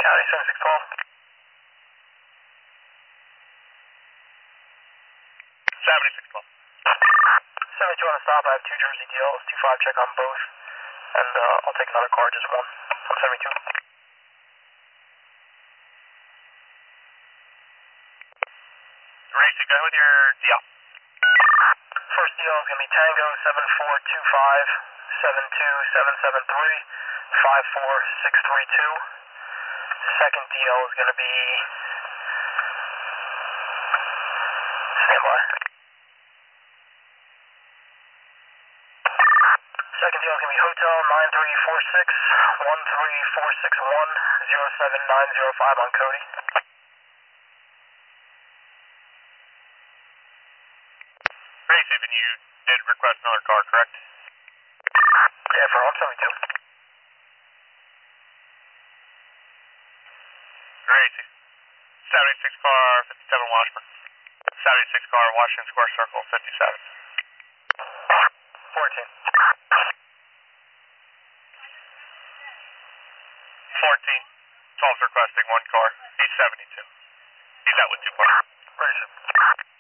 County 7612. 7612. 72 on the stop. I have 2 Jersey DLs, 2-5 check on both. And I'll take another car, just one. I'm 72. Racing, go with your DL. First DL is going to be Tango 7425 72773 54632. Second DL is going to be standby. Second deal is going to be Hotel 9346 13461 07905 on Cody. Racing, and you did request another car, correct? Yeah, for 172. Racing. 76 car, 57 Washburn. 76 car, Washington Square Circle, 57. 14. 14. Tom's requesting one car. He's 72. He's out with 2 cars. Racing.